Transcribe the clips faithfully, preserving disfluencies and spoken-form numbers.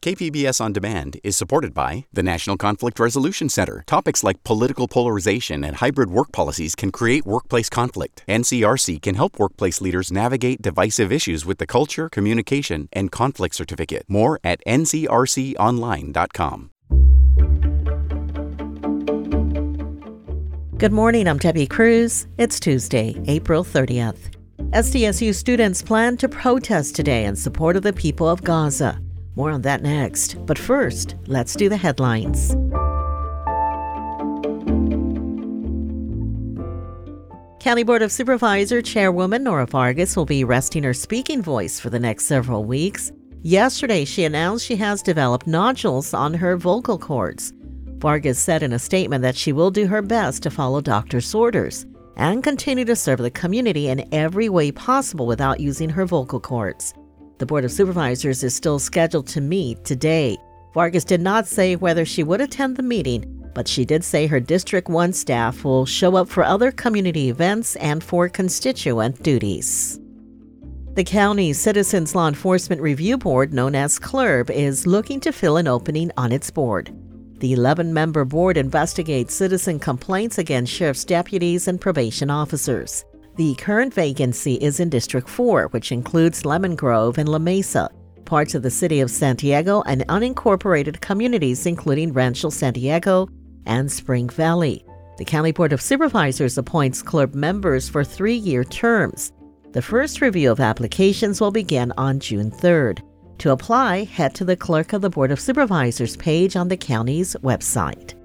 K P B S On Demand is supported by the National Conflict Resolution Center. Topics like political polarization and hybrid work policies can create workplace conflict. N C R C can help workplace leaders navigate divisive issues with the Culture, Communication, and Conflict Certificate. More at N C R C online dot com. Good morning, I'm Debbie Cruz. It's Tuesday, April thirtieth. S D S U students plan to protest today in support of the people of Gaza. More on that next. But first, let's do the headlines. County Board of Supervisor Chairwoman Nora Vargas will be resting her speaking voice for the next several weeks. Yesterday, she announced she has developed nodules on her vocal cords. Vargas said in a statement that she will do her best to follow doctor's orders and continue to serve the community in every way possible without using her vocal cords. The Board of Supervisors is still scheduled to meet today. Vargas did not say whether she would attend the meeting, but she did say her District one staff will show up for other community events and for constituent duties. The county's Citizens Law Enforcement Review Board, known as C L R B, is looking to fill an opening on its board. The eleven-member board investigates citizen complaints against sheriff's deputies and probation officers. The current vacancy is in District four, which includes Lemon Grove and La Mesa, parts of the city of San Diego, and unincorporated communities including Rancho San Diego and Spring Valley. The County Board of Supervisors appoints C L R B members for three-year terms. The first review of applications will begin on June third. To apply, head to the Clerk of the Board of Supervisors page on the county's website.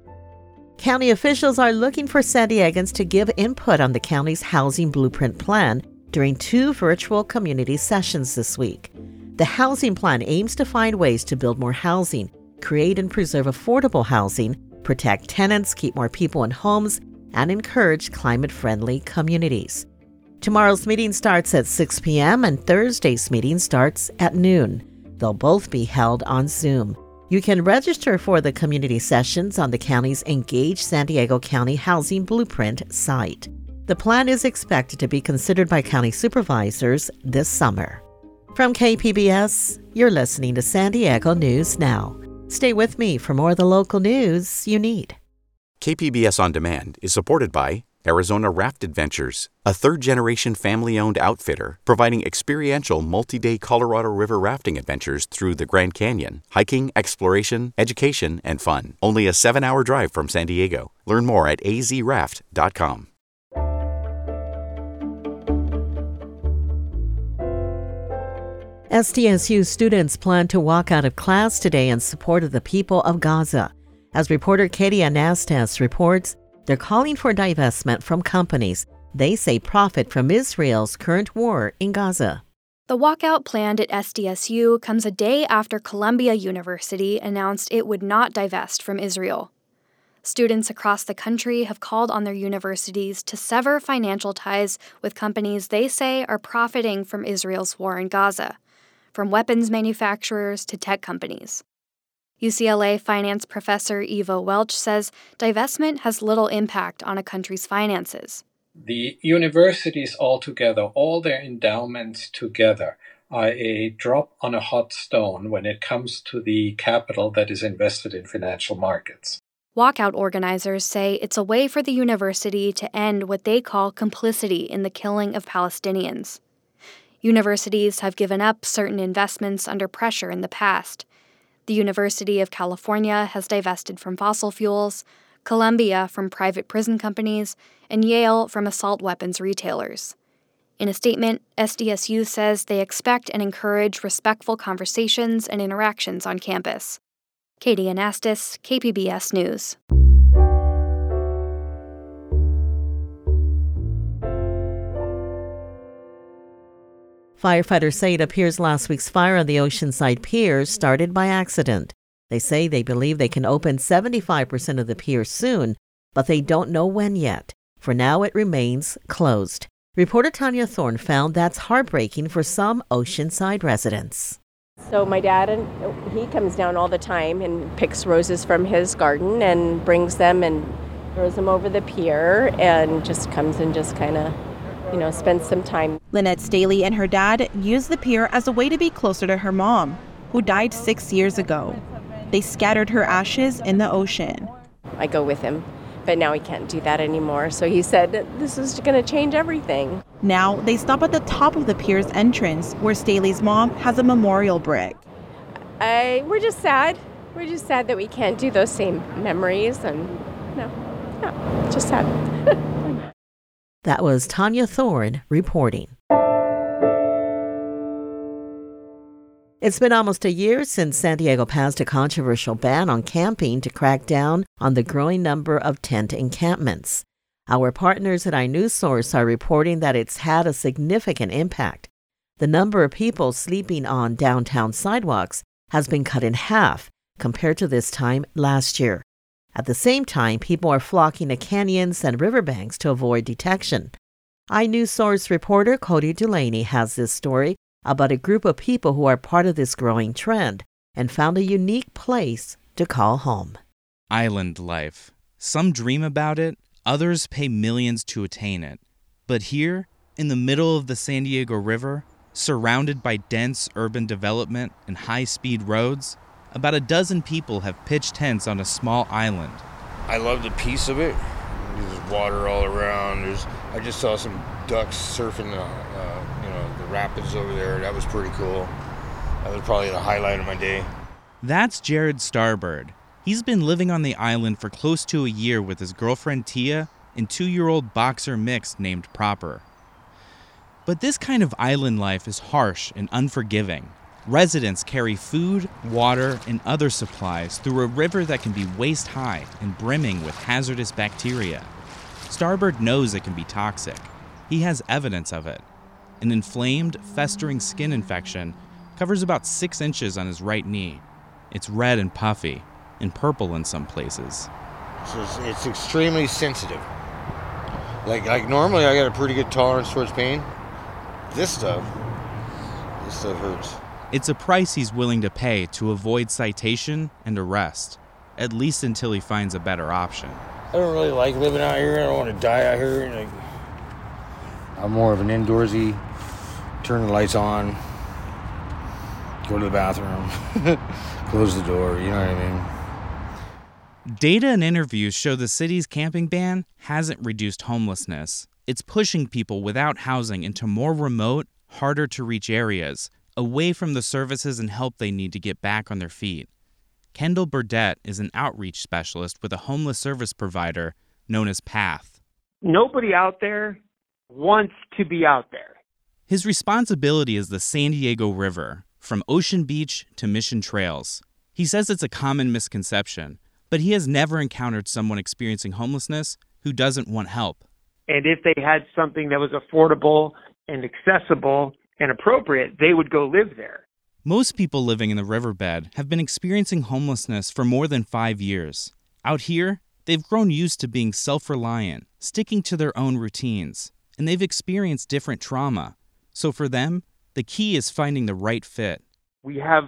County officials are looking for San Diegans to give input on the county's housing blueprint plan during two virtual community sessions this week. The housing plan aims to find ways to build more housing, create and preserve affordable housing, protect tenants, keep more people in homes, and encourage climate-friendly communities. Tomorrow's meeting starts at six p.m. and Thursday's meeting starts at noon. They'll both be held on Zoom. You can register for the community sessions on the county's Engage San Diego County Housing Blueprint site. The plan is expected to be considered by county supervisors this summer. From K P B S, you're listening to San Diego News Now. Stay with me for more of the local news you need. K P B S On Demand is supported by Arizona Raft Adventures, a third-generation family-owned outfitter providing experiential multi-day Colorado River rafting adventures through the Grand Canyon, hiking, exploration, education, and fun. Only a seven-hour drive from San Diego. Learn more at a z raft dot com. S D S U students plan to walk out of class today in support of the people of Gaza. As reporter Katie Anastas reports, they're calling for divestment from companies they say profit from Israel's current war in Gaza. The walkout planned at S D S U comes a day after Columbia University announced it would not divest from Israel. Students across the country have called on their universities to sever financial ties with companies they say are profiting from Israel's war in Gaza, from weapons manufacturers to tech companies. U C L A finance professor Ivo Welch says divestment has little impact on a country's finances. The universities altogether, all their endowments together, are a drop on a hot stone when it comes to the capital that is invested in financial markets. Walkout organizers say it's a way for the university to end what they call complicity in the killing of Palestinians. Universities have given up certain investments under pressure in the past. The University of California has divested from fossil fuels, Columbia from private prison companies, and Yale from assault weapons retailers. In a statement, S D S U says they expect and encourage respectful conversations and interactions on campus. Katie Anastas, K P B S News. Firefighters say it appears last week's fire on the Oceanside Pier started by accident. They say they believe they can open seventy-five percent of the pier soon, but they don't know when yet. For now, it remains closed. Reporter Tanya Thorne found that's heartbreaking for some Oceanside residents. So my dad, and he comes down all the time and picks roses from his garden and brings them and throws them over the pier and just comes and just kind of, you know, spends some time. Lynette Staley and her dad use the pier as a way to be closer to her mom. who died six years ago. They scattered her ashes in the ocean. I go with him, but now he can't do that anymore. So he said, this is going to change everything. Now they stop at the top of the pier's entrance, where Staley's mom has a memorial brick. I, we're just sad. We're just sad that we can't do those same memories. And no, no, just sad. That was Tanya Thorne reporting. It's been almost a year since San Diego passed a controversial ban on camping to crack down on the growing number of tent encampments. Our partners at iNewsSource are reporting that it's had a significant impact. The number of people sleeping on downtown sidewalks has been cut in half compared to this time last year. At the same time, people are flocking to canyons and riverbanks to avoid detection. iNewsSource reporter Cody Delaney has this story about a group of people who are part of this growing trend and found a unique place to call home. Island life. Some dream about it, others pay millions to attain it. But here, in the middle of the San Diego River, surrounded by dense urban development and high-speed roads, about a dozen people have pitched tents on a small island. I love the peace of it. There's water all around. There's, I just saw some ducks surfing the, uh, you know, the rapids over there. That was pretty cool. That was probably the highlight of my day. That's Jared Starbird. He's been living on the island for close to a year with his girlfriend Tia and two-year-old boxer mix named Proper. But this kind of island life is harsh and unforgiving. Residents carry food, water, and other supplies through a river that can be waist-high and brimming with hazardous bacteria. Starbird knows it can be toxic. He has evidence of it. An inflamed, festering skin infection covers about six inches on his right knee. It's red and puffy, and purple in some places. So it's, it's extremely sensitive. Like, like normally I got a pretty good tolerance towards pain. This stuff, this stuff hurts. It's a price he's willing to pay to avoid citation and arrest, at least until he finds a better option. I don't really like living out here. I don't want to die out here. Like, I'm more of an indoorsy, turn the lights on, go to the bathroom, close the door, you know what I mean? Data and interviews show the city's camping ban hasn't reduced homelessness. It's pushing people without housing into more remote, harder to reach areas, away from the services and help they need to get back on their feet. Kendall Burdett is an outreach specialist with a homeless service provider known as PATH. Nobody out there wants to be out there. His responsibility is the San Diego River, from Ocean Beach to Mission Trails. He says it's a common misconception, but he has never encountered someone experiencing homelessness who doesn't want help. And if they had something that was affordable and accessible and appropriate, they would go live there. Most people living in the riverbed have been experiencing homelessness for more than five years. Out here, they've grown used to being self-reliant, sticking to their own routines, and they've experienced different trauma. So for them, the key is finding the right fit. We have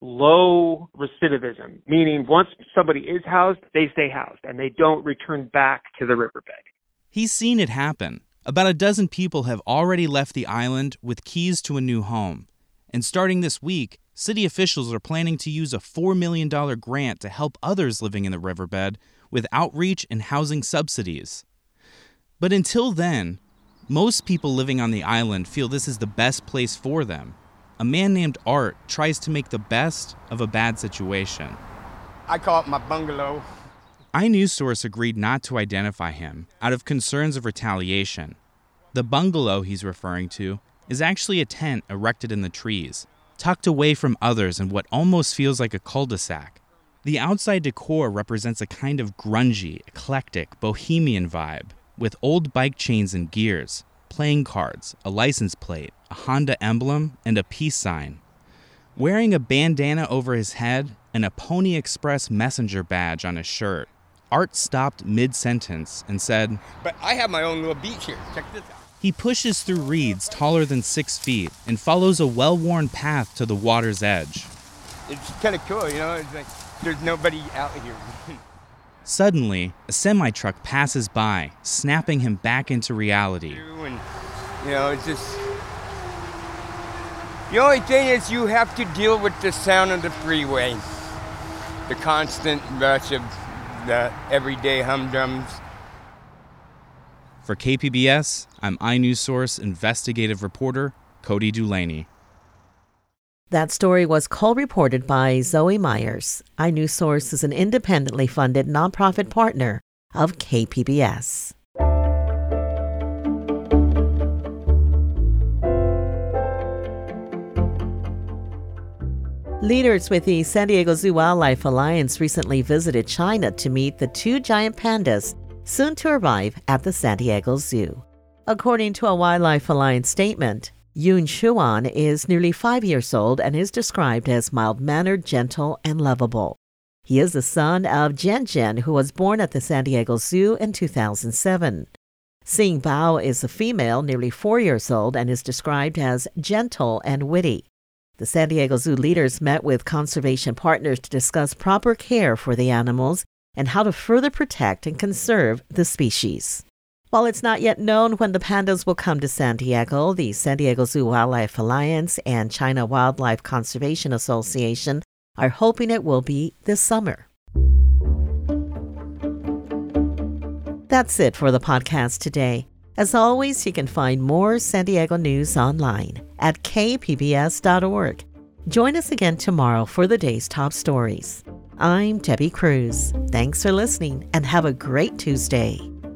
low recidivism, meaning once somebody is housed, they stay housed, and they don't return back to the riverbed. He's seen it happen. About a dozen people have already left the island with keys to a new home. And starting this week, city officials are planning to use a four million dollars grant to help others living in the riverbed with outreach and housing subsidies. But until then, most people living on the island feel this is the best place for them. A man named Art tries to make the best of a bad situation. I call it my bungalow. iNewsSource agreed not to identify him out of concerns of retaliation. The bungalow he's referring to is actually a tent erected in the trees, tucked away from others in what almost feels like a cul-de-sac. The outside decor represents a kind of grungy, eclectic, bohemian vibe, with old bike chains and gears, playing cards, a license plate, a Honda emblem, and a peace sign. Wearing a bandana over his head and a Pony Express messenger badge on his shirt, Art stopped mid-sentence and said, "But I have my own little beach here. Check this out." He pushes through reeds taller than six feet and follows a well-worn path to the water's edge. It's kind of cool, you know? It's like there's nobody out here. Suddenly, a semi-truck passes by, snapping him back into reality. And, you know, it's just... The only thing is you have to deal with the sound of the freeway, the constant rush of the everyday humdrums. For K P B S, I'm iNewsSource investigative reporter Cody Dulaney. That story was co-reported by Zoe Myers. iNewsSource is an independently funded nonprofit partner of K P B S. Leaders with the San Diego Zoo Wildlife Alliance recently visited China to meet the two giant pandas soon to arrive at the San Diego Zoo. According to a Wildlife Alliance statement, Yun Xuan is nearly five years old and is described as mild-mannered, gentle, and lovable. He is the son of Jian Jian, who was born at the San Diego Zoo in two thousand seven. Xing Bao is a female, nearly four years old, and is described as gentle and witty. The San Diego Zoo leaders met with conservation partners to discuss proper care for the animals and how to further protect and conserve the species. While it's not yet known when the pandas will come to San Diego, the San Diego Zoo Wildlife Alliance and China Wildlife Conservation Association are hoping it will be this summer. That's it for the podcast today. As always, you can find more San Diego news online at k p b s dot org. Join us again tomorrow for the day's top stories. I'm Debbie Cruz. Thanks for listening and have a great Tuesday.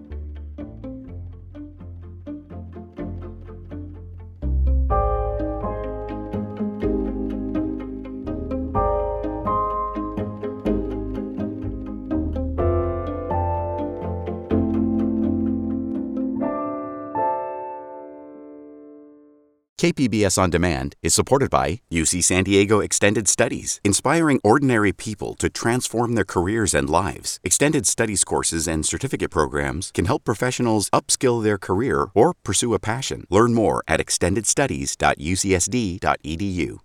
K P B S On Demand is supported by U C San Diego Extended Studies, inspiring ordinary people to transform their careers and lives. Extended Studies courses and certificate programs can help professionals upskill their career or pursue a passion. Learn more at extended studies dot u c s d dot e d u.